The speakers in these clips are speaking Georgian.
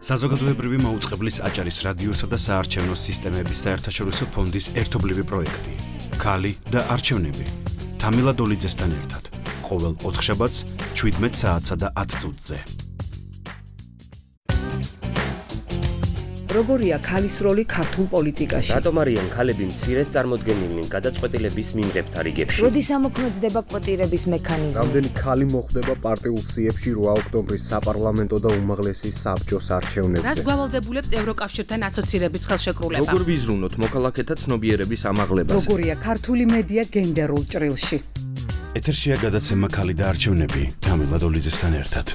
საზოგადოებრივი მაუწყებლის აჭარის რადიოსა და საარჩევნო სისტემების საერთაშორისო ფონდის ერთობლივი პროექტი. ქალი და არჩევნები. თამილა დოლიძესთან ერთად. ყოველ ოთხშაბათს 17 საათსა და 10 წუთზე. როგორია ქალის როლი ქართულ პოლიტიკაში? რატომ არიან ქალები მცირედ წარმოდგენილნი გადაწყვეტილების მიმდებთა რიგებში? როდის ამოქმედდება კვოტირების მექანიზმი? რამდენი ქალი მოხვდება პარტიულ სიებში 8 ოქტომბრის საპარლამენტო და უმაღლესი საბჭოს არჩევნებზე? რაც გვალვალდებულებს ევროკავშირთან ასოცირების ხელშეკრულება? როგორ ვიზრუნოთ მოქალაქეთა ცნობიერების ამაღლებას? როგორია ქართული მედია გენდერულ ჭრილში? ეთერშია გადაცემა ქალი და არჩევნები. თამილა დოლიძესთან ერთად.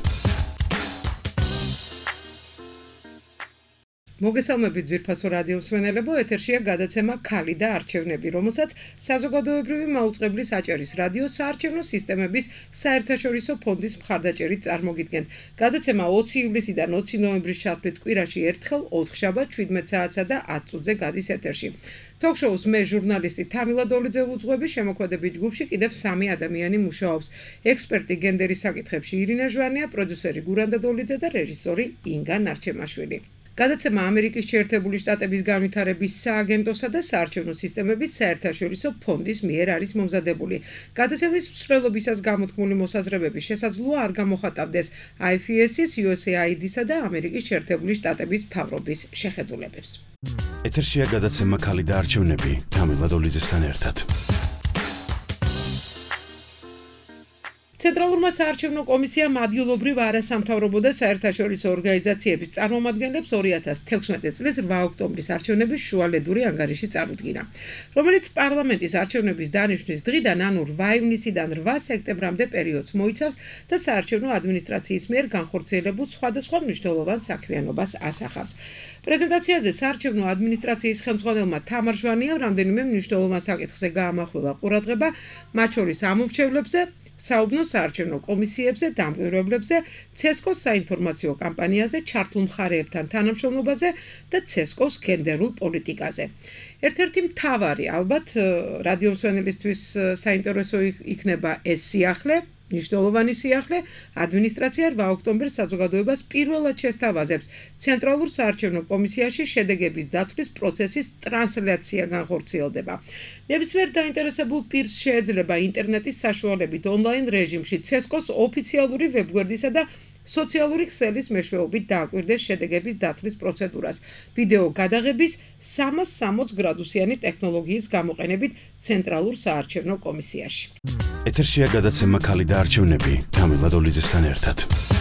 მოგესალმებით ძვირფასო რადიო მსმენელებო, ეთერშია გადაცემა ქალი და არჩევნები, რომელსაც საზოგადოებრივი მაუწყებლის აჭარის რადიოს საარჩევნო სისტემების საერთაშორისო ფონდის მხარდაჭერით წარმოგიდგენთ. გადაცემა 20 ივლისიდან 20 ნოემბრის ჩათვლით კვირაში ერთხელ 4 შაბათს 17 საათსა და 10 წუთზე გადის ეთერში. Talk-shows მე ჟურნალისტი თამილა დოლიძე ვუძღვები, შემოქმედებით ჯგუფში კიდევ 3 ადამიანი მუშაობს. ექსპერტი გენდერის საკითხებში ირინა ჟვანია, პროდიუსერი გურანდა დოლიძე და რეჟისორი ინგა ნარჩემაშვილი. გადაცემა ამერიკის შეერთებული შტატების განვითარების სააგენტოსა და საარჩევნო სისტემების საერთაშორისო ფონდის მიერ არის მომზადებული. გადაცემის მსვლელობისას გამოთქმული მოსაზრებები შესაძლოა არ გამოხატავდეს IFS-ის, USAID-სა და ამერიკის შეერთებული შტატების მთავრობის შეხედულებებს. ეთერშია გადაცემა ქალი და არჩევნები. თამილა დოლიძესთან ერთად. ცენტრალურმა საარჩევნო კომისიამ ადგილობრივ არასამთავრობო და საერთაშორისო ორგანიზაციების წარმომადგენლებს 2016 წლის 8 ოქტომბრის არჩევნების შუალედური ანგარიში წარუდგინა, რომელიც პარლამენტის არჩევნების დანიშვნის დღიდან, ანუ 8 ივნისიდან 8 სექტემბრამდე პერიოდს მოიცავს და საარჩევნო ადმინისტრაციის მიერ განხორციელებულ სხვადასხვა მნიშვნელოვან საქმიანობას ასახავს. პრეზენტაციაზე საარჩევნო ადმინისტრაციის ხელმძღვანელმა თამარ ჟვანიამ რამდენიმე მნიშვნელოვან საკითხზე გაამახვილა ყურადღება, მათ შორის ამორჩევლებზე, საუბნო საარჩევნო კომისიებზე, დამკვირვებლებზე, ცესკოს საინფორმაციო კამპანიაზე, ჩართულ მხარეებთან თანამშრომლობაზე და ცესკოს გენდერულ პოლიტიკაზე. ერთ-ერთი მთავარი, ალბათ, რადიო მსმენელისთვის საინტერესო იქნება ეს სიახლე, მნიშვნელოვანი სიახლე, ადმინისტრაცია 8 ოქტომბერს საზოგადოებას პირველად შესთავაზებს ცენტრალურ საარჩევნო კომისიაში შედეგების დათვლის პროცესის ტრანსლაცია განხორციელდება. ნებისმიერ დაინტერესებულ პირს შეეძლება ინტერნეტის საშუალებით ონლაინ რეჟიმში ცესკოს ოფიციალური ვებგვერდისა და სოციალური ქსელის მეშვეობით დააკვირდეს შედეგების დათვლის პროცედურას, ვიდეო გადაღების 360 გრადუსიანი ტექნოლოგიის გამოყენებით ცენტრალურ საარჩევნო კომისიაში. ეთერშია გადაცემა ქალი და არჩევნები. თამილა დოლიძესთან ერთად.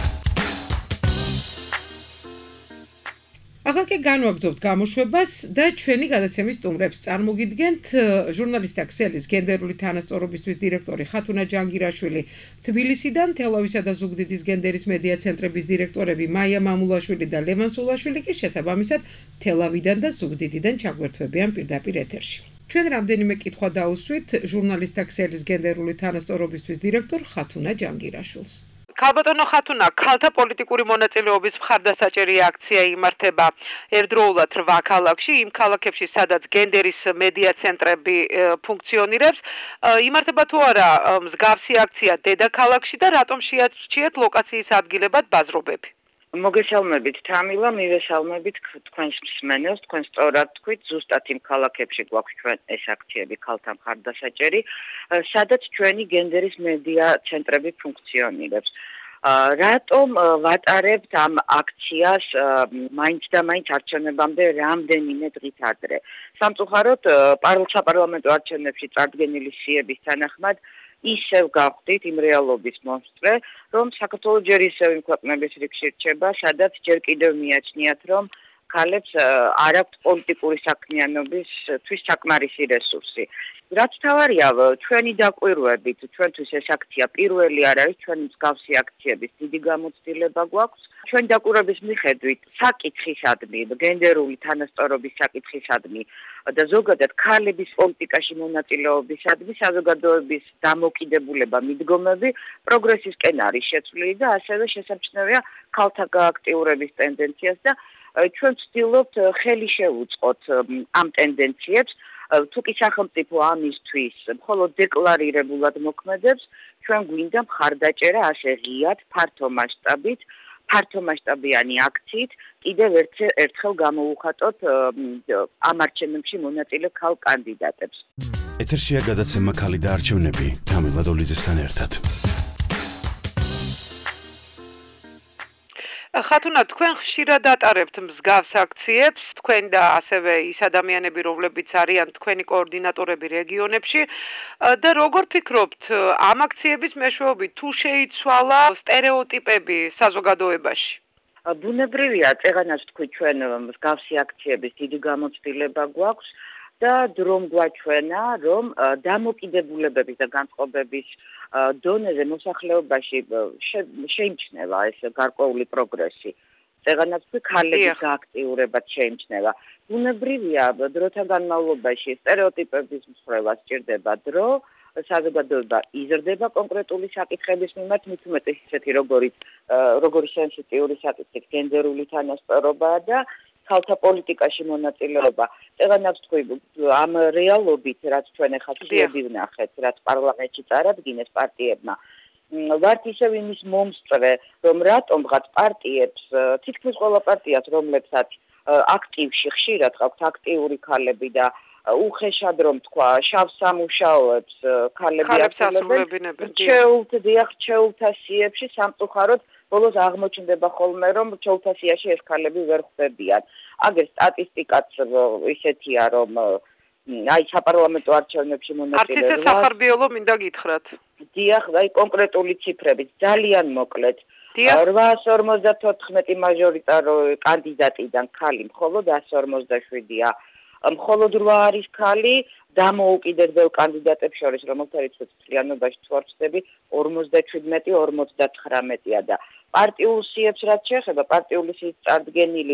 ახლა კი განვაგრძობთ გამოშვებას და ჩვენი გადაცემის სტუმრებს წარმოგიდგენთ ჟურნალისტთა ქსელის გენდერული თანასწორობისთვის დირექტორი ხათუნა ჯანგირაშვილი თბილისიდან, თელავისა და ზუგდიდის გენდერის მედია ცენტრების დირექტორები მაია მამულაშვილი და ლევან სულაშვილი კი შესაბამისად თელავიდან და ზუგდიდიდან ჩაგვერთვებიან პირდაპირ ეთერში. ჩვენ რამდენიმე კითხვა დაუსვით ჟურნალისტთა ქსელის გენდერული თანასწორობისთვის დირექტორ ხათუნა ჯანგირაშვილს. ქალბატონო ხათუნა, ქალთა პოლიტიკური მონაწილეობის მხარდასაჭერი აქცია იმართება ერთდროულად 8 ქალაქში, იმ ქალაქებში, სადაც გენდერის მედია ცენტრები ფუნქციონირებს. იმართება თუ არა მსგავსი აქცია დედაქალაქში და რატომ შეარჩიეთ ლოკაციის ადგილებად ბაზრობები? მოგესალმებით თამილა, მივესალმებით თქვენს მსმენელს, თქვენ სწორად თქვით, ზუსტად იმ ქალაქებში გვაქვს ჩვენ ეს აქციები ქალთა მხარდასაჭერი, სადაც ჩვენი გენდერის მედია ცენტრები ფუნქციონირებს. რატომ ვატარებთ ამ აქციას მაინც და მაინც არჩევნებამდე რამდენიმე დღით ადრე? სამწუხაროდ საპარლამენტო არჩევნებში წარდგენილი სიების თანახმად ისევ გავხდით იმ რეალობის მონსტრე, რომ საქართველოს ჯერ ისევ იმ ქვეყნების რიგში რჩება, სადაც ჯერ კიდევ მიაჩნიათ, რომ ქალებს არ აქვთ პოლიტიკური საქმიანობისთვის საკმარისი რესურსი. რაც თავარია, ჩვენი დაკვირვებით, ჩვენთვის ეს აქცია პირველი არ არის, ჩვენი მსგავსი აქციების დიდი გამოცდილება გვაქვს. ჩვენი დაკვირვების მიხედვით, საკითხისადმი, გენდერული თანასწორობის საკითხისადმი და ზოგადად ქალების პოლიტიკაში მონაწილეობისადმი საზოგადოების დამოკიდებულება, მიდგომები პროგრესისკენ არის შეცვლილი და ასევე შესამჩნევია ქალთა გააქტიურების ტენდენციას და ჩვენ ვცდილობთ ხელი შევუწყოთ ამ ტენდენციებს. თუ კი სახელმწიფო ამისთვის მხოლოდ დეკლარირებულად მოქმედებს, ჩვენ გვინდა მხარდაჭერა ასე ღიად, ფართო მასშტაბით, ფართომასშტაბიანი აქციით კიდევ ერთხელ გამოვუხატოთ ამ არჩევნებში მონაწილე ქალ კანდიდატებს. ეთერშია გადაცემა ქალი და არჩევნები თამილ ლადოლიძესთან ერთად. ხათუნა, თქვენ ხშირად ატარებთ მსგავს აქციებს, თქვენ და ასევე ის ადამიანები, რომლებიც არიან თქვენი კოორდინატორები რეგიონებში და როგორ ფიქრობთ, ამ აქციების მეშვეობით თუ შეიცვალა სტერეოტიპები საზოგადოებაში? ბუნებრივია, წეღანაც თქვი ჩვენ მსგავსი აქციების დიდი გამოცდილება გვაქვს და დრომ გვაჩვენა, რომ დამოკიდებულებების და განწყობების დონეზე მოსახლეობაში შეიმჩნევა ეს გარკვეული პროგრესი. წეღანაც თქვი ქალების გააქტიურებაც შეიმჩნევა. ბუნებრივია, დროთა განმავლობაში სტერეოტიპების მსხვერპლად სჭირდება დრო, საზოგადოება იზრდება კონკრეტული საკითხების მიმართ, მით უმეტეს ისეთი როგორი სენსიტიური საკითხი გენდერული თანასწორობა და ქალთა პოლიტიკაში მონაწილეობა. წეღანაც თქვი ამ რეალობით, რაც ჩვენ ახლა ხიები ვნახეთ, რაც პარლამენტში წარადგინეს პარტიებმა, ვართ ისევ იმის მომსწრე, რომ რატომღაც პარტიებს, თითქმის ყველა პარტიას, რომლებსაც აქტივში ხშირად ყავთ აქტიური ქალები და უხეშად რომ თქვა, შავ სამუშაოებს ქალები ასრულებენ, რჩეულთა სიებში სამწუხაროდ ბოლოს აღმოჩნდება ხოლმე, რომ რჩეულთა სიაში ეს ქალები ვერ ხვდებიან. აგერ სტატისტიკაც ისეთია, რომ აი საპარლამენტო არჩევნებში მონაწილე არც ისე სახარბიელო მინდა გითხრათ. დიახ, აი კონკრეტული ციფრებით ძალიან მოკლედ. 854 მაჟორიტარო კანდიდატიდან ქალი მხოლოდ 147-ია. მხოლოდ 8 არის ქალი დამოუკიდებელ კანდიდატებს შორის, რომელთა რიცხვი მთლიანობაში თუ არ ვცდები 57-59-ია და პარტიულ სიებს რაც შეეხება, პარტიული სიით წარდგენილი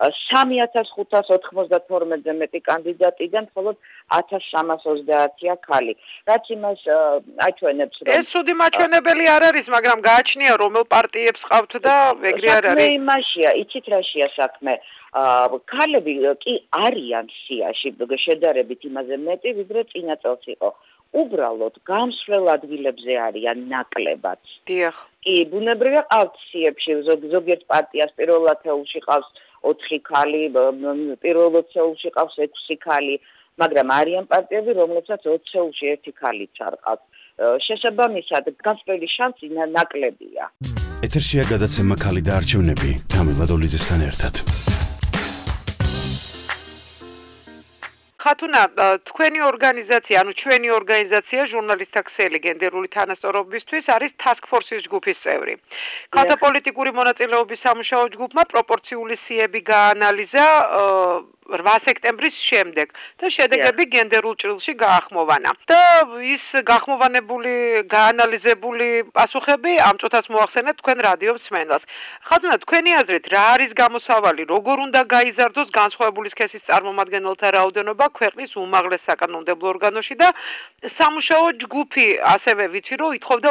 3592-ზე მეტი კანდიდატიდან მხოლოდ 1330-ია ქალი. რაც იმას აჩვენებს, რომ ეს ცუდი მაჩვენებელი არ არის, მაგრამ გააჩნია რომელ პარტიებს ყავთ და ეგრე არ არის. საქმე იმაშია, იცით რაშია საქმე? ქალები კი არიან სიაში შედარებით იმაზე მეტი, ვიდრე წინა წელს იყო. უბრალოდ გამსვლელ ადგილებზე არიან ნაკლებად. დიახ. კი, ბუნებრივია ყავთ სიებში, ზოგიერთ პარტიას პირველ ათეულში ყავს 4 ქალი, პირველ ათეულში ყავს 6 ქალი, მაგრამ არიან პარტიები, რომლებსაც 20-ში 1 ქალიც არ ყავს. შესაბამისად, განსხვავებული შანსი ნაკლებია. ეთერშია გადაცემა ქალი და არჩევნები თამილ ლადოლიძესთან ერთად. ხათუნა, თქვენი ორგანიზაცია, ანუ ჩვენი ორგანიზაცია ჟურნალისტთა ქსელი გენდერული თანასწორობისთვის არის task force-ის ჯგუფის წევრი. ქალთა პოლიტიკური მონაწილეობის სამუშაო ჯგუფმა პროპორციული სიები გაანალიზა 8 სექტემბრის შემდეგ და შედეგები გენდერულ ჭრილში გაახმოვანა. და ის გახმოვანებული, გაანალიზებული პასუხები ამ წუთას მოახსენეთ თქვენ რადიო მსმენელს. ხათუნა, თქვენი აზრით, რა არის გამოსავალი, როგორ უნდა გაიზარდოს განსხვავებული სქესის წარმომადგენელთა რაოდენობა ქვეყნის უმაღლეს საკანონმდებლო ორგანოში და სამუშაო ჯგუფი ასევე ვიცი, რომ ითხოვდა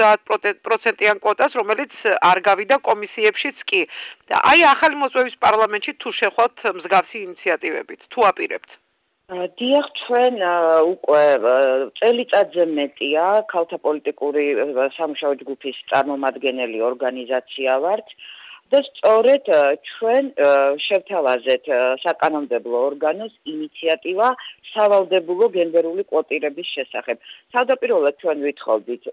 50%-იან კვოტას, რომელიც არ გავიდა კომისიებშიც კი. და აი ახალი მოწვევის პარლამენტში თუ შეხვალთ მსგავსი ინიციატივებით, თუ აპირებთ? დიახ, ჩვენ უკვე წელიწადზე მეტია ქალთა პოლიტიკური სამუშაო ჯგუფის წარმომადგენელი ორგანიზაცია ვართ. და სწორედ ჩვენ შევთავაზეთ საკანონმდებლო ორგანოს ინიციატივა სავალდებულო გენდერული კვოტირების შესახებ. თავდაპირველად ჩვენ ვითხოვდით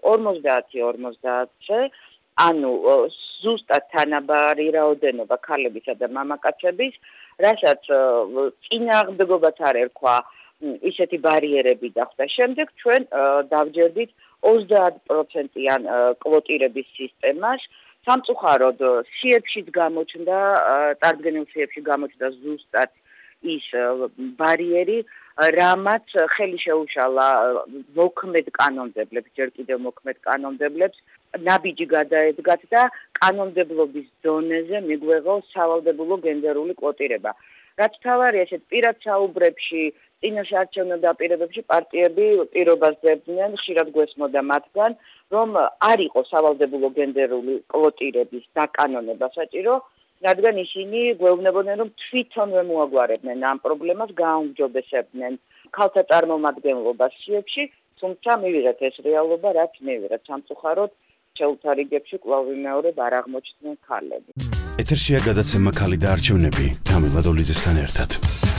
50-50-ზე, ანუ ზუსტად თანაბარი რაოდენობა ქალებისა და მამაკაცების, რასაც წინააღმდეგობაც არ ერქვა ისეთი ბარიერები დახვდა. შემდეგ ჩვენ დავჯერდით 30%-იან კვოტირების სისტემას. სამწუხაროდ სიებშიც გამოჩნდა, წარდგენილ სიებში გამოჩნდა ზუსტად ის ბარიერი, რამაც ხელი შეუშალა მოქმედ კანონმდებლებს, ჯერ კიდევ მოქმედ კანონმდებლებს, ნაბიჯი გადაედგათ და კანონმდებლობის დონეზე მიგვეღო სავალდებულო გენდერული კვოტირება. რაც თავარია, ესეთ პირად საუბრებში, წინაშე არჩევნო დაპირებებში პარტიები პირობას დებდნენ, ხშირად გვესმოდა მათგან, რომ არ იყო სავალდებულო გენდერული კვოტირების დაკანონება საჭირო, რადგან ისინი გვეუბნებოდნენ, რომ თვითონვე მოაგვარებდნენ ამ პრობლემას, გააუმჯობესებდნენ ქალთა წარმომადგენლობას სიებში, თუმცა მივიღეთ ეს რეალობა, რაც მივიღეთ. სამწუხაროდ შეუთავ რიგებში კვლავ ვიმეორებ არ აღმოჩნდნენ ქალები. ეთერშია გადაცემა ქალი და არჩევნები თამილ ლადოლიძესთან ერთად.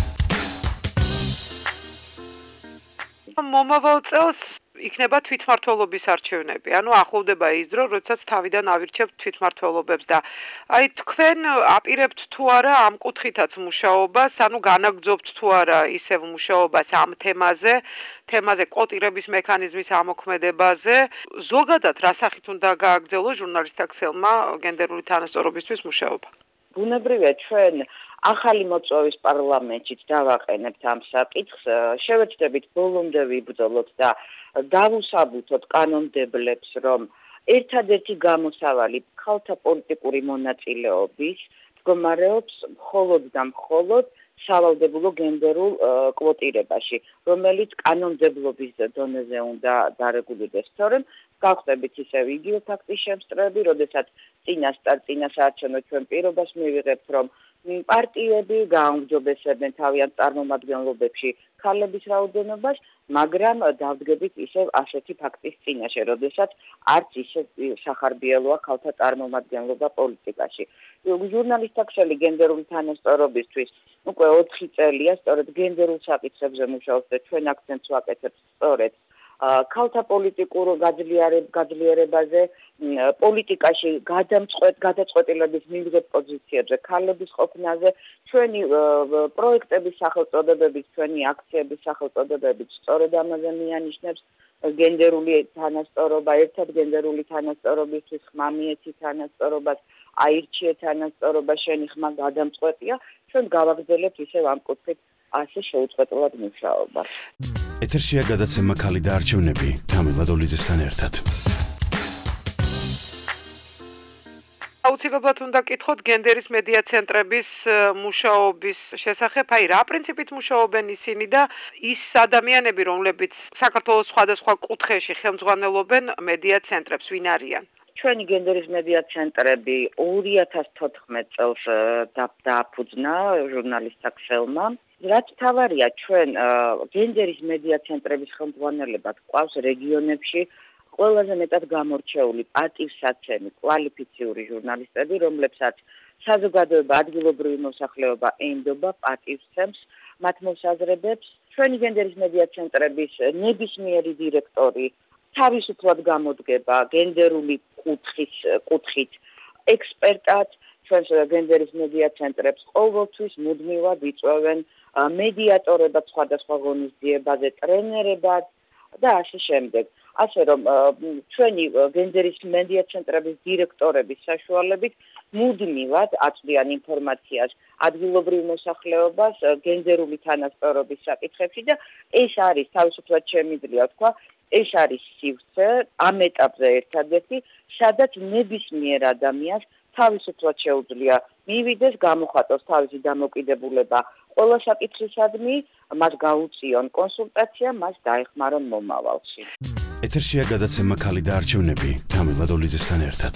მომავალ წელს იქნება თვითმმართველობის არჩევნები. ანუ ახლოვდება ის დრო, როდესაც თავიდან ავირჩევთ თვითმმართველობებს და აი თქვენ აპირებთ თუ არა ამ კუთხითაც მუშაობას, ანუ განაგრძობთ თუ არა ისევ მუშაობას ამ თემაზე კოტირების მექანიზმის ამოქმედებაზე. ზოგადად რა სახით უნდა გააგრძელოს ჟურნალისტთა ქსელმა გენდერული თანასწორობისთვის მუშაობა? ბუნებრივია ჩვენ ახალი მოწვევის პარლამენტშიც დავაყენებთ ამ საკითხს, შევეცდებით ბოლომდე ვიბრძოლოთ და დავუსაბუთოთ კანონმდებლებს, რომ ერთადერთი გამოსავალი ქალთა პოლიტიკური მონაწილეობის მდგომარეობს მხოლოდ და მხოლოდ სავალდებულო გენდერულ კვოტირებაში, რომელიც კანონმდებლობის დონეზე უნდა დარეგულირდეს. თორემ გავხდებით ისევ იგივე ფაქტის შემსწრები, როდესაც წინასაარჩევნო ჩვენ პირობას მივიღებთ, რომ პარტიები გააუმჯობესებენ თავიანთ წარმომადგენლობებში ქალების რაოდენობას, მაგრამ დავდგებით ისევ ასეთი ფაქტის წინაშე, როდესაც არც ისე სახარბიელოა ქალთა წარმომადგენლობა პოლიტიკაში. ჟურნალისტთა ქსელი გენდერული თანასწორობისთვის უკვე 4 წელია სწორედ გენდერულ საკითხებზე მუშაობს და ჩვენ აქცენტს ვაკეთებთ სწორედ ქალთა პოლიტიკურ გაძლიერებაზე, პოლიტიკაში გადაწყვეტილების მიღების პოზიციებზე, ქალების ყოფნაზე, ჩვენი პროექტების სახელწოდებებით, ჩვენი აქციების სახელწოდებებით სწორედ ამაზე მიანიშნებს გენდერული თანასწორობა, ერთად გენდერული თანასწორობისთვის ხმამიეთი თანასწორობას, აირჩიე თანასწორობა, შენი ხმა გადამწყვეტია, ჩვენ გავაგრძელებთ ისევ ამ კუთხით ასე შეუწყვეტლად მუშაობას. ეთერშია გადაცემა ქალი და არჩევნები თამილ ლადოლიძესთან ერთად. აუცილებლად უნდა გკითხოთ გენდერის მედია ცენტრების მუშაობის შესახებ, აი რა პრინციპით მუშაობენ ისინი და ის ადამიანები, რომლებიც საქართველოს სხვადასხვა კუთხეში ხელმძღვანელობენ მედია ცენტრებს, ვინ არიან? ჩვენი გენდერის მედია ცენტრები 2014 წელს დააფუძნა ჟურნალისტთა ქსელმა. რაც თავარია, ჩვენ გენდერის მედია ცენტრების ხელმძღვანელებად გვყავს რეგიონებში ყველაზე მეტად გამორჩეული პატივსაცემი კვალიფიციური ჟურნალისტები, რომლებსაც საზოგადოება, ადგილობრივი მოსახლეობა ენდობა, პატივსცემს მათ მოსაზრებებს. ჩვენი გენდერის მედია ცენტრების ნებისმიერი დირექტორი თავისუფლად გამოდგება გენდერული კუთხით ექსპერტად. ჩვენს გენდერის მედია ცენტრებს ყოველთვის მუდმივად იწვევენ მედიატორებად სხვადასხვა ღონისძიებაზე, ტრენერებად და ასე შემდეგ. ასე რომ ჩვენი გენდერის მედია ცენტრების დირექტორების საშუალებით მუდმივად აწვდიან ინფორმაციას ადგილობრივ მოსახლეობას გენდერული თანასწორობის საკითხებში და ეს არის თავისუფლად შემიძლია თქვა, ეს არის სივრცე ამ ეტაპზე ერთადერთი, სადაც ნებისმიერ ადამიანს თავისუფლად შეუძლია მივიდეს, გამოხატოს თავისი დამოკიდებულება ყველა საკითხისადმი, მას გაუწიონ კონსულტაცია, მას დაეხმარონ მომავალში. ეთერშია გადაცემა ქალი და არჩევნები თამილ ლადოლიძესთან ერთად.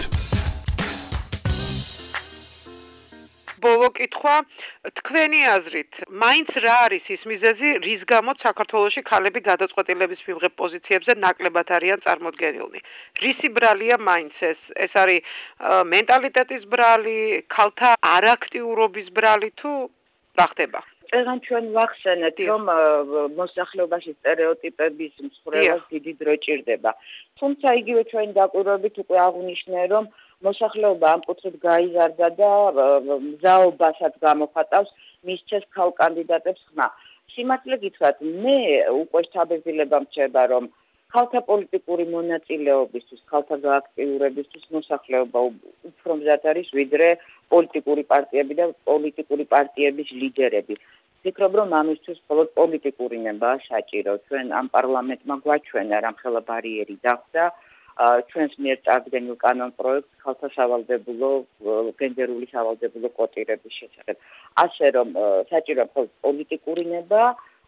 ბოლო კითხვა, თქვენი აზრით, მაინც რა არის ის მიზეზი, რის გამოც საქართველოში ქალები გადაწყვეტილების მიღებ პოზიციებზე ნაკლებად არიან წარმოდგენილნი? რისი ბრალია მაინც ეს? ეს არის მენტალიტეტის ბრალი, ქალთა არაქტიურობის ბრალი თუ რა ხდება? ეგან ჩვენ ვახსენეთ, რომ მოსახლეობაში სტერეოტიპების მსხვერპლობას დიდი დრო ჭირდება. თუმცა იგივე ჩვენი დაკვირვებით უკვე აღვნიშნე, რომ მოსახლეობა ამ კუთხით გაიზარდა და მზაობასაც გამოხატავს მისცეს ქალ კანდიდატებს ხმა. სიმართლე გითხრათ, მე უკვე შთაბეჭდილება მრჩება, რომ ქალთა პოლიტიკური მონაწილეობისთვის, ქალთა გააქტიურებისთვის მოსახლეობა უფრო მზად არის, ვიდრე პოლიტიკური პარტიები და პოლიტიკური პარტიების ლიდერები. ვფიქრობ, რომ ამისთვის მხოლოდ პოლიტიკური ნებაა საჭირო. ჩვენ ამ პარლამენტმა გვაჩვენა რამხელა ბარიერი დახვდა ჩვენს მიერ წარდგენილ კანონპროექტს ქალთა სავალდებულო გენდერული სავალდებულო კვოტირების შესახებ. ასე რომ საჭირო მხოლოდ პოლიტიკური ნება,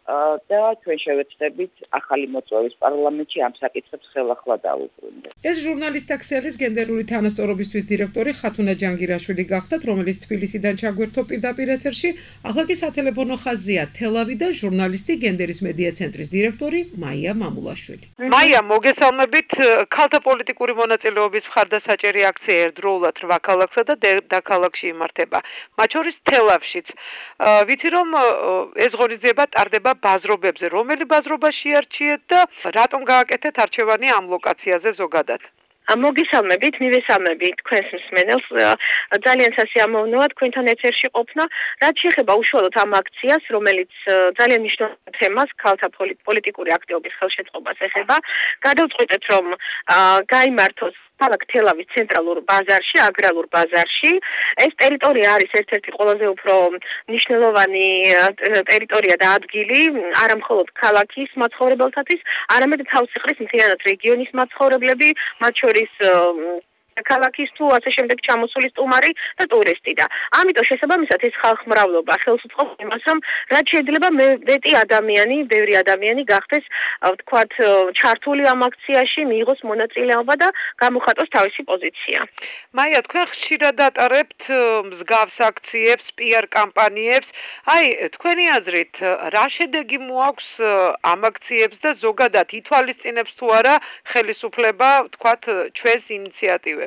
და ჩვენ შევეცდებით ახალი მოწვევის პარლამენტში ამ საკითხებს ხელახლა დაუბრუნდეთ. ეს ჟურნალისტთა ქსელის გენდერული თანასწორობისთვის დირექტორი ხათუნა ჯანგირაშვილი გახდათ, რომელიც თბილისიდან ჩაგვერთო პირდაპირ ეთერში. ახლა კი სატელეფონო ხაზია თელავი და ჟურნალისტი გენდერის მედია ცენტრის დირექტორი მაია მამულაშვილი. მაია, მოგესალმებით. ქალთა პოლიტიკური მონაწილეობის მხარდასაჭერი აქცია ერთდროულად 8 ქალაქსა და დედაქალაქში იმართება. მათ შორის თელავშიც. ვიცი რომ ეს ღონისძიება ტარდება ბაზრობებზე. რომელი ბაზრობა შეარჩიეთ და რატომ გააკეთეთ არჩევანი ამ ლოკაციაზე ზოგადად? მოგესალმებით, მივესალმებით თქვენს მსმენელს. ძალიან სასიამოვნოა თქვენთან ეთერში ყოფნა. რაც შეეხება უშუალოდ ამ აქციას, რომელიც ძალიან მნიშვნელოვან თემას, ქალთა პოლიტიკური აქტივობის ხელშეწყობას ეხება, გადავწყვეტეთ, რომ გაიმართოს ქალაქ თელავის ცენტრალურ ბაზარში, აგრარულ ბაზარში. ეს ტერიტორია არის ერთ-ერთი ყველაზე უფრო მნიშვნელოვანი ტერიტორია და ადგილი, არა მხოლოდ ქალაქის მაცხოვრებელთათვის, არამედ თავს იყრის მთლიანად რეგიონის მაცხოვრებლები, მათ შორის ქალაქის თუ ასე შემდეგ ჩამოსული სტუმარი და ტურისტი და ამიტომ შესაბამისად ეს ხალხმრავლობა ხელს უწყობს იმას, რომ რაც შეიძლება ბევრი ადამიანი გახდეს ვთქვათ ჩართული ამ აქციაში, მიიღოს მონაწილეობა და გამოხატოს თავისი პოზიცია. მაია, თქვენ ხშირად ატარებთ მსგავს აქციებს, PR კამპანიებს. თქვენი აზრით, რა შედეგი მოაქვს ამ აქციებს და ზოგადად ითვალისწინებს თუ არა ხელისუფლება, ვთქვათ, ჩვენს ინიციატივებს?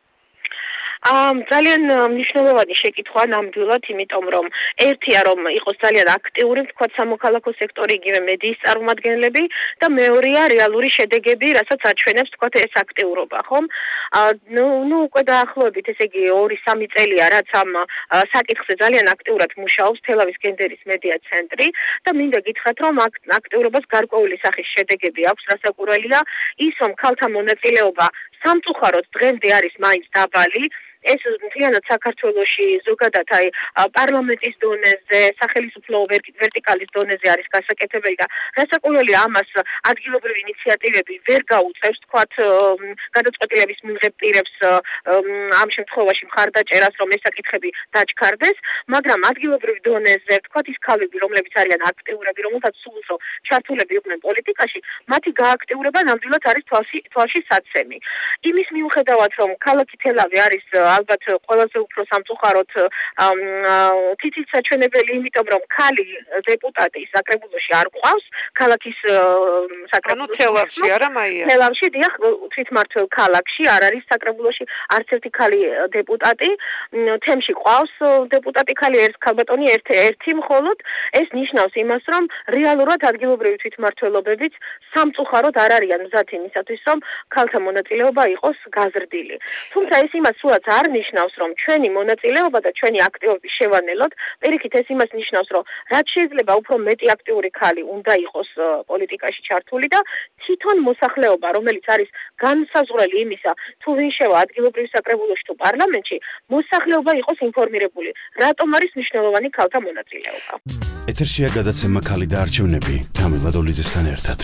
ძალიან მნიშვნელოვანი შეკითხვა ნამდვილად, იმიტომ რომ ერთია რომ იყოს ძალიან აქტიური, ვთქვათ, სამოქალაქო სექტორი, იგივე მედიის წარმომადგენლები და მეორეა რეალური შედეგები, რასაც აჩვენებს, ვთქვათ, ეს აქტიურობა, ხომ? უკვე დაახლოებით, ესე იგი 2-3 წელია, რაც ამ საკითხზე ძალიან აქტიურად მუშაობს თელავის გენდერის მედია ცენტრი და მინდა გითხრათ, რომ აქტიურობას გარკვეული სახის შედეგები აქვს, რასაკვირველია ის, რომ ქალთა მონაწილეობა სამწუხაროდ დღემდე არის მაინც დაბალი. ეს მთლიანად საქართველოში ზოგადად პარლამენტის დონეზე, სახელმწიფო ვერტიკალის დონეზე არის გასაკეთებელი და რასაკვირველია ამას ადგილობრივი ინიციატივები ვერ გაუწევს, თქვათ, გადაწყვეტილების მიღებ პირებს ამ შემთხვევაში მხარდაჭერას, რომ ეს საკითხები დაჩქარდეს, მაგრამ ადგილობრივ დონეზე, თქვათ, ის ქალები, რომლებიც არიან აქტიურები, რომელთაც სულ უფრო ჩართულები იყვნენ პოლიტიკაში, მათი გააქტიურება ნამდვილად არის თვალში საცემი. იმის მიუხედავად, რომ ქალაქი თელავი არის ალბათ ყველაზე უფრო სამწუხაროდ თითის საჩვენებელი, იმიტომ რომ ქალი დეპუტატი საკრებულოში არ გვყავს, ქალაქის საკრებულოში. თელავში არა მაია. თელავში დიახ, თვითმმართველ ქალაქში არ არის საკრებულოში არც ერთი ქალი დეპუტატი. თემში ყავს დეპუტატი ქალი ქალბატონი ერთი მხოლოდ. ეს ნიშნავს იმას, რომ რეალურად ადგილობრივი თვითმმართველობებიც სამწუხაროდ არ არიან მზად იმისათვის, რომ ქალთა მონაწილეობა იყოს გაზრდილი. თუმცა ეს იმას სულაც არ ნიშნავს, რომ ჩვენი მონაწილეობა და ჩვენი აქტივობის შევანელოთ, პირიქით ეს იმას ნიშნავს, რომ რაც შეიძლება უფრო მეტი აქტიური ქალი უნდა იყოს პოლიტიკაში ჩართული და თვითონ მოსახლეობა, რომელიც არის განსაზღვრელი იმისა, თუ ვინ შევა ადგილობრივ საკრებულოში თუ პარლამენტში, მოსახლეობა იყოს ინფორმირებული, რატომ არის მნიშვნელოვანი ქალთა მონაწილეობა. ეთერშია გადაცემა ქალი და არჩევნები თამილ ლადოლიძესთან ერთად.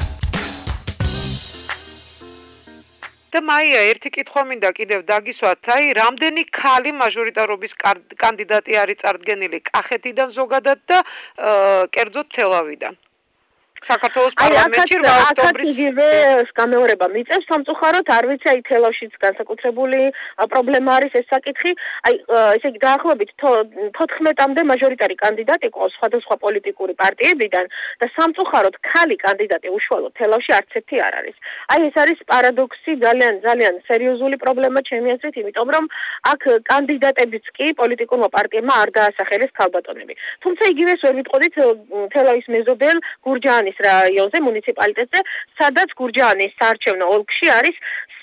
და მაია, ერთი კითხვა მინდა კიდევ დაგისვათ, რამდენი ქალი მაჟორიტარობის კანდიდატი არის წარდგენილი კახეთიდან ზოგადად და კერძოდ თელავიდან? საქართველოს პარლამენტში 8 ოქტომბრის იგივე გამეორება მიწევს, სამწუხაროდ არ ვიცი, თელავშიც განსაკუთრებული პრობლემა არის ეს საკითხი. ესე იგი დაახლოებით 14-მდე მაჟორიტარი კანდიდატი ყავს სხვადასხვა პოლიტიკური პარტიებიდან და სამწუხაროდ ქალი კანდიდატი უშუალოდ თელავში არც ერთი არ არის. ეს არის პარადოქსი, ძალიან სერიოზული პრობლემა ჩემი აზრით, იმიტომ რომ აქ კანდიდატებიც კი პოლიტიკურმა პარტიებმა არ დაასახელეს ქალბატონები. თუმცა იგივეს ვერ ვიტყოდით თელავის მეზობელ გურჯაანის რაიონზე, მუნიციპალიტეტზე, სადაც გურჯაანის საარჩევნო ოლქში არის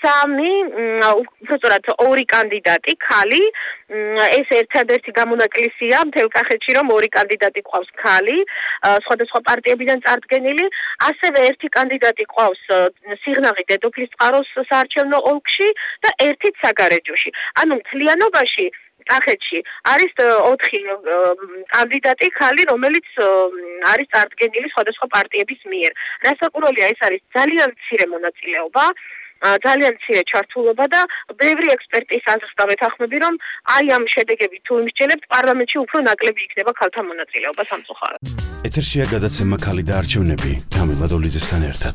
2 კანდიდატი ქალი. ეს ერთადერთი გამონაკლისია მთელ კახეთში, რომ 2 კანდიდატი ყავს ქალი, სხვადასხვა პარტიებიდან წარდგენილი. ასევე ერთი კანდიდატი ყავს სიღნაღი დედოფლისწყაროს საარჩევნო ოლქში და ერთიც საგარეჯოში. ანუ მთლიანობაში კახეთში არის 4 კანდიდატი ქალი, რომელიც არის წარდგენილი სხვადასხვა პარტიების მიერ. რასაკვირველია, ეს არის ძალიან მცირე მონაწილეობა. ძალიან მცირე ჩართულობა და ბევრი ექსპერტის აზრს გამეთანხმები, რომ აი ამ შედეგებით თუ იმსჯელებთ, პარლამენტში უფრო ნაკლები იქნება ქალთა მონაწილეობა სამწუხაროდ. ეთერშია გადაცემა ქალი და არჩევნები თამილ ლადოლიძესთან ერთად.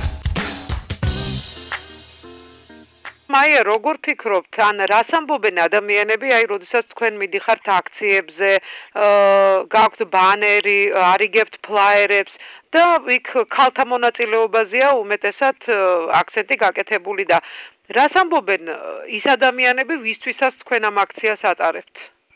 მაია, როგორ ფიქრობთ, ან რას ამბობენ ადამიანები, აი, როდესაც თქვენ მიდიხართ აქციებზე, გაქვთ ბანერი, არიგებთ ფლაიერებს და იქ ქალთა მონაწილეობაზეა უმეტესად აქცენტი გაკეთებული და რას ამბობენ ის ადამიანები, ვისთვისაც თქვენ ამ აქციას ატარებთ?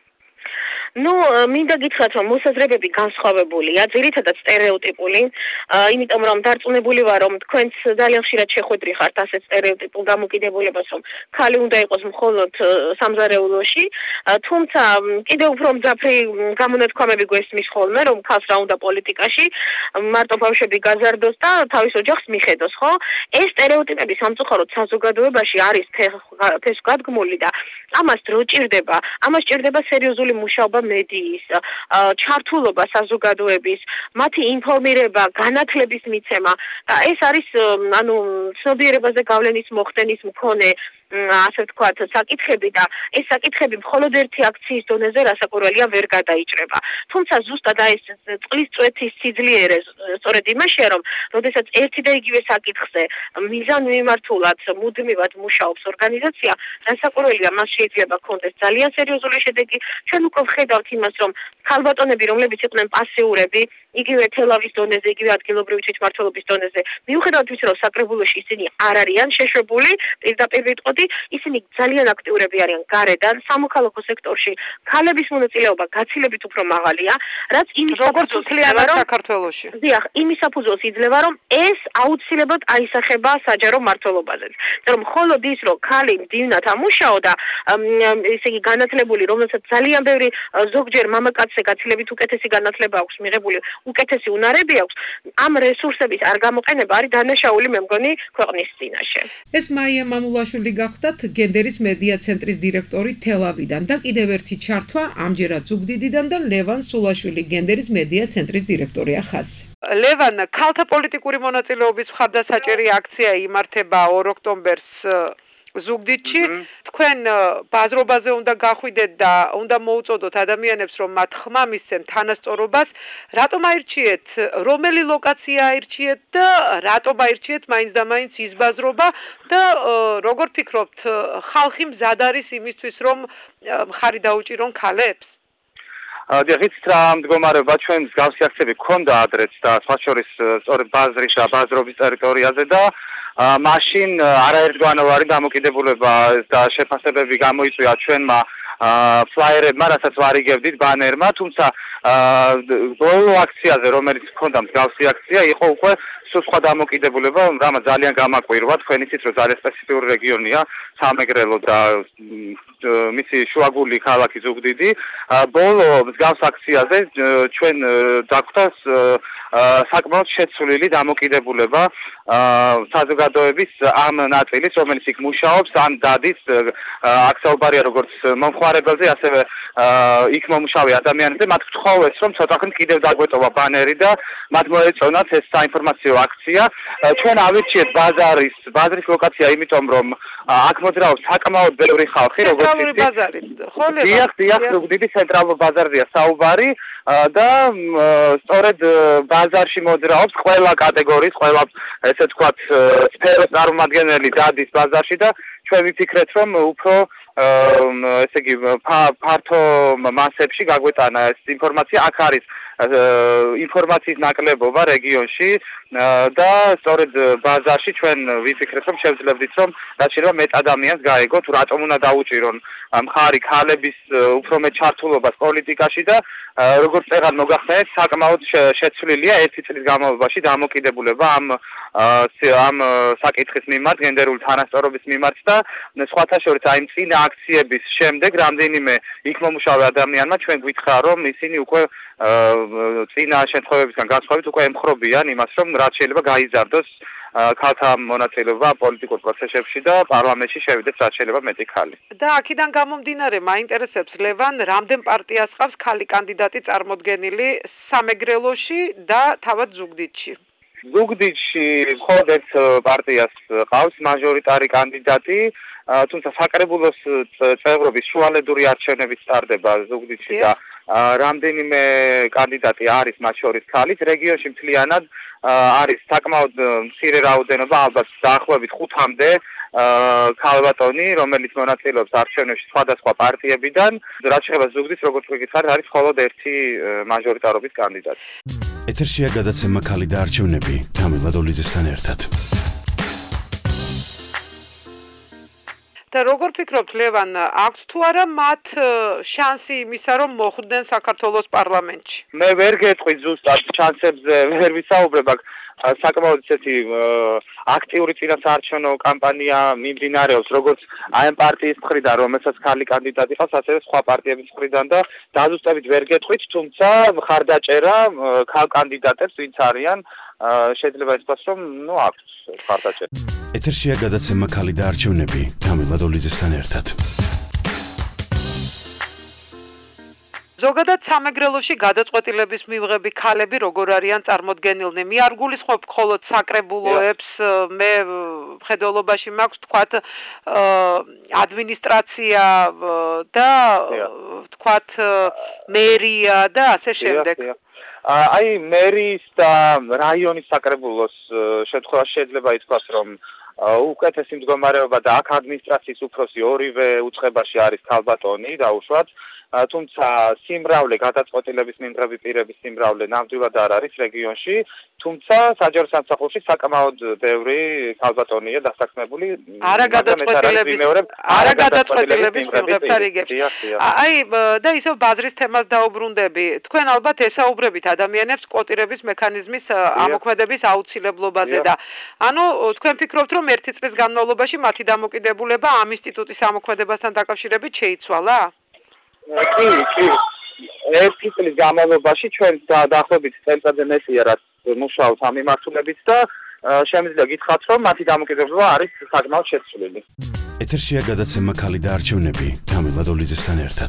Ну, მინდა გითხრათ, რომ მოსაზრებები განსხვავებულია, ძირითადად სტერეოტიპული, იმიტომ რომ დარწმუნებული ვარ, რომ თქვენც ძალიან ხშირად შეხვედრი ხართ ასეთ სტერეოტიპულ დამოკიდებულებას, რომ ქალი უნდა იყოს მხოლოდ სამზარეულოში, თუმცა კიდევ უფრო მძაფრი გამონათქვამები გვესმის ხოლმე, რომ ქალს რა უნდა პოლიტიკაში, მარტო ბავშვები გაზარდოს და თავის ოჯახს მიხედოს, ხო? ეს სტერეოტიპები სამწუხაროდ საზოგადოებაში არის ფესვგადგმული და ამას დრო ჭირდება, ამას ჭირდება სერიოზული მუშაობა მედიის, ჩართულობა საზოგადოების, მათი ინფორმირება, განათლების მიცემა და ეს არის ცნობიერებაზე გავლენის მოხდენის მქონე ასე ვთქვათ, საკითხები და ეს საკითხები მხოლოდ ერთი აქციის დონეზე რასაკვირველია ვერ გადაიჭრება. თუმცა ზუსტად ეს წყლის წვეთის სიძლიერე სწორედ იმაშია, რომ როდესაც ერთი და იგივე საკითხზე მიზანმიმართულად მუდმივად მუშაობს ორგანიზაცია, რასაკვირველია მას შეიძლება ქონდეს ძალიან სერიოზული შედეგი. ჩვენ უკვე ვხედავთ იმას, რომ ქალბატონები, რომლებიც იყვნენ პასიურები, იგივე თელავის დონეზე, იგივე ადგილობრივი თვითმმართველობის დონეზე, მიუხედავად იმისა, რომ საკრებულოში ისინი არ არიან შეშვებული, პირდაპირ ვიტყოდი, ისინი ძალიან აქტიურები არიან გარედან, სამოქალაქო სექტორში ქალების მონაწილეობა გაცილებით უფრო მაღალია, რაც იმის საფუძველს იძლევა, რომ საქართველოში. დიახ, იმის საფუძველს იძლევა, რომ ეს აუცილებლად აისახება საჯარო მმართველობაზეც. რომ მხოლოდ ის, რომ ქალი მდივნად ამუშაო და ესე იგი განათლებული, რომელსაც ძალიან ბევრი ზოგჯერ მამაკაცზე გაცილებით უკეთესი განათლება აქვს მიღებული, უკეთესი უნარები აქვს, ამ რესურსების არ გამოყენება არის დანაშაული, მე მგონი, ქვეყნის წინაშე. ეს მაია მამულაშვილი გახდათ გენდერის მედია ცენტრის დირექტორი თელავიდან და კიდევ ერთი ჩართვა ამჯერად ზუგდიდიდან და ლევან სულაშვილი გენდერის მედია ცენტრის დირექტორია ხაზზე. ლევან, ქალთა პოლიტიკური მონაწილეობის მხარდასაჭერი აქცია იმართება 2 ოქტომბერს ზუგდიდში. თქვენ ბაზრობაზე უნდა გახვიდეთ და უნდა მოუწოდოთ ადამიანებს, რომ მათ ხმა მისცენ თანასწორობას. რატომ აირჩიეთ, რომელი ლოკაცია აირჩიეთ და რატომ აირჩიეთ მაინც და მაინც ის ბაზრობა და როგორ ფიქრობთ, ხალხი მზად არის იმისთვის, რომ მხარი დაუჭირონ ქალებს? დიახ, რა მდგომარეობა ჩვენ მსგავსი აქციები გქონდა ადრეც და სხვა შორის სწორედ ბაზრის და ბაზრობის ტერიტორიაზე და მაშინ არაერთგვაროვანი დამოკიდებულება და შეფასებები გამოიწვია ჩვენმა ფლაიერებმა, რასაც ვარიგებდით ბანერმა, თუმცა ბოლო აქციაზე, რომელიც გქონდა მსგავსი აქცია, იყო უკვე სხვა დამოკიდებულება, რამაც ძალიან გამაკვირვა, თქვენ იცით, რომ ძალიან სპეციფიკური რეგიონია, სამეგრელო და მისი შუაგული ქალაქი ზუგდიდი. ბოლო მსგავს აქციაზე ჩვენ დაგვხვდა საკმაოდ შეცვლილი დამოკიდებულება საზოგადოების ამ ნაწილის, რომელიც იქ მუშაობს, ან დადის აქ საუბარია როგორც მომხმარებელზე, ასევე იქ მომუშავე ადამიანებზე, მათ გთხოვეს, რომ ცოტა ხნით კიდევ დაგვეტოვა ბანერი და მათ მოეწონათ ეს საინფორმაციო აქცია. ჩვენ ავირჩიეთ ბაზრის ლოკაცია, იმიტომ რომ აქ მოძრაობს საკმაოდ ბევრი ხალხი, როგორც იცით. დიახ, ზუგდიდის ცენტრალურ ბაზარზეა საუბარი და სწორედ ბაზარში მოძრაობს ყველა კატეგორიის, ყველა ესე ვთქვათ, სფეროს წარმომადგენელი დადის ბაზარში და ჩვენ ვიფიქრეთ, რომ უფრო ესე იგი ფართო მასებში გაგვეტანა ეს ინფორმაცია. აქ არის ინფორმაციის ნაკლებობა რეგიონში და სწორედ ბაზარში ჩვენ ვიფიქრეთ, რომ შევძლებდით, რომ რაც შეიძლება მეტ ადამიანს გაეგოთ, რატომ უნდა დაუჭირონ მხარი ქალების უფრო მეტ ჩართულობას პოლიტიკაში და როგორც წეგან მოგახსენეთ, საკმაოდ შეცვლილია 1 წლის განმავლობაში დამოკიდებულება ამ საკითხის მიმართ, გენდერული თანასწორობის მიმართ და სხვათა შორის აი წინა აქციების შემდეგ რამდენიმე იქ მომუშავე ადამიანმა ჩვენ გვითხრა, რომ ისინი უკვე წინა შემთხვევებისგან განსხვავებით უკვე ემხრობიან იმას, რომ რაც შეიძლება გაიზარდოს ქალთა მონაწილეობა პოლიტიკურ პროცესებში და პარლამენტში შევიდეს რაც შეიძლება მეტი ქალი. და აქედან გამომდინარე, მაინტერესებს ლევან, რამდენ პარტიას ყავს ქალი კანდიდატი წარმოდგენილი სამეგრელოში და თავად ზუგდიდში? ზუგდიდში მხოლოდ ერთ პარტიას ყავს მაჟორიტარი კანდიდატი, თუმცა საკრებულოს წევრობის შუალედური არჩევნები სტარდება ზუგდიდში და რამდენიმე კანდიდატი არის მათ შორის ქალიც. რეგიონში მთლიანად არის საკმაოდ მცირე რაოდენობა, ალბათ დაახლოებით 5-მდე ქალბატონი, რომელიც მონაწილეობს არჩევნებში სხვადასხვა პარტიებიდან. რაც შეეხება ზუგდიდს, როგორც ვიკითხარით, არის მხოლოდ ერთი მაჟორიტარობის კანდიდატი. ეთერშია გადაცემა ქალი და არჩევნები თამილ ლადოლიძესთან ერთად. და როგორ ფიქრობთ ლევან, აქვს თუ არა მათ შანსი იმისა, რომ მოხვდნენ საქართველოს პარლამენტში? მე ვერ გეტყვი ზუსტად შანსებზე ვერ ვისაუბრებ, აქ საკმაოდ ისეთი აქტიური წინასაარჩევნო კამპანია მიმდინარეობს, როგორც აი ამ პარტიის მხრიდან, რომელსაც ქალი კანდიდატი ყავს, ასევე სხვა პარტიების მხრიდან და დაზუსტებით ვერ გეტყვით, თუმცა მხარდაჭერა ქალ კანდიდატებს ვინც არიან, შეიძლება ითქვას, რომ აქვს მხარდაჭერა. ეთერშია გადაცემა ქალი და არჩევნები თამილ ლადოლიძესთან ერთად. ზოგადად სამეგრელოში გადაწყვეტილების მიღები ქალები როგორ არიან წარმოდგენილნი? მე არ გულისხმობ მხოლოდ საკრებულოებს, მე მხედველობაში მაქვს თქვათ ადმინისტრაცია და თქვათ მერია და ასე შემდეგ. აი მერის და რაიონის საკრებულოს შემთხვევაში შეიძლება ითქვას, რომ უკეთესი მდგომარეობა და აქ ადმინისტრაციის უფროსი ორივე უწყებაში არის ქალბატონი დაუშვათ. თუმცა სიმრავლე გადაწყვეტილების მიმღები პირების სიმრავლე ნამდვილად არ არის რეგიონში, თუმცა საჯარო სამსახურში საკმაოდ ბევრი ქალბატონია დასაქმებული. არა გადაწყვეტილების მიმღებს არიგებს. აი და ისევ ბაზრის თემას დაუბრუნდები. თქვენ ალბათ ესაუბრებით ადამიანებს კვოტირების მექანიზმის ამოქმედების აუცილებლობაზე და ანუ თქვენ ფიქრობთ, რომ ერთი წლის განმავლობაში მათი დამოკიდებულება ამ ინსტიტუტის ამოქმედებასთან დაკავშირებით შეიცვალა? კი. ერთი წლის განმავლობაში ჩვენ დაახლოებით წელიწადზე მეტია რაც მუშაობთ ამ მიმართულებით და შემიძლია გითხრათ, რომ მათი დამოკიდებულება არის საკმაოდ შეცვლილი. ეთერშია გადაცემა ქალი და არჩევნები თამილ ლადოლიძესთან ერთად.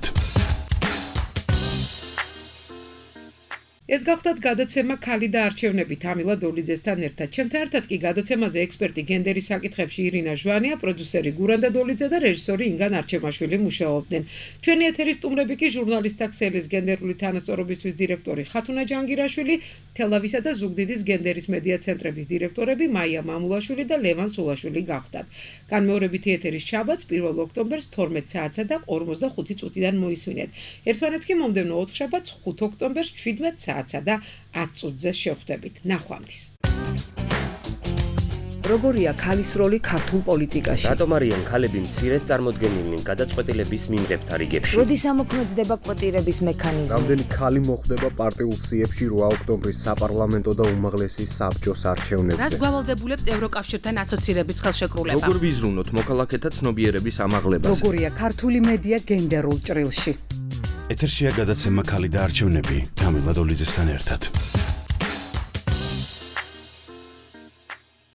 ეს გახდათ გადაცემა ქალი და არჩევნები თამილ ლადოლიძესთან ერთად. ჩემთან ერთად კი გადაცემაზე ექსპერტი გენდერის საკითხებში ირინა ჟვანია, პროდიუსერი გურანდა დოლიძე და რეჟისორი ინგა ნარჩემაშვილი მუშაობდნენ. ჩვენი ეთერის სტუმრები კი ჟურნალისტთა ქსელის გენდერული თანასწორობისთვის დირექტორი ხათუნა ჯანგირაშვილი, თელავისა და ზუგდიდის გენდერის მედია ცენტრების დირექტორები მაია მამულაშვილი და ლევან სულაშვილი გახდათ. განმეორებითი ეთერის შაბათს 1 ოქტომბერს 12 საათსა და 45 წუთიდან მოისმინეთ. ერთმანეთს კი მომდევნო 4 შაბათს 5 ოქტომბერს 17 საათსა და 10 წუთზე შევხვდებით. ნახვამდის. როგორია ქალის როლი ქართულ პოლიტიკაში? რატომ არიან ქალები მცირედ წარმოდგენილნი გადაწყვეტილების მიმღებთა რიგებში? როდის ამოქმედდება კვოტირების მექანიზმი? რამდენი ქალი მოხვდება პარტიულ სიებში 8 ოქტომბრის საპარლამენტო და უმაღლესი საბჭოს არჩევნებზე? რაც გვალავდებულებს ევროკავშირთან ასოცირების ხელშეკრულება? როგორ ვიზრუნოთ მოქალაქეთა ცნობიერების ამაღლებას? როგორია ქართული მედია გენდერულ ჭრილში? ეთერშია გადაცემა ქალი და არჩევნები თამილ ლადოლიძესთან ერთად.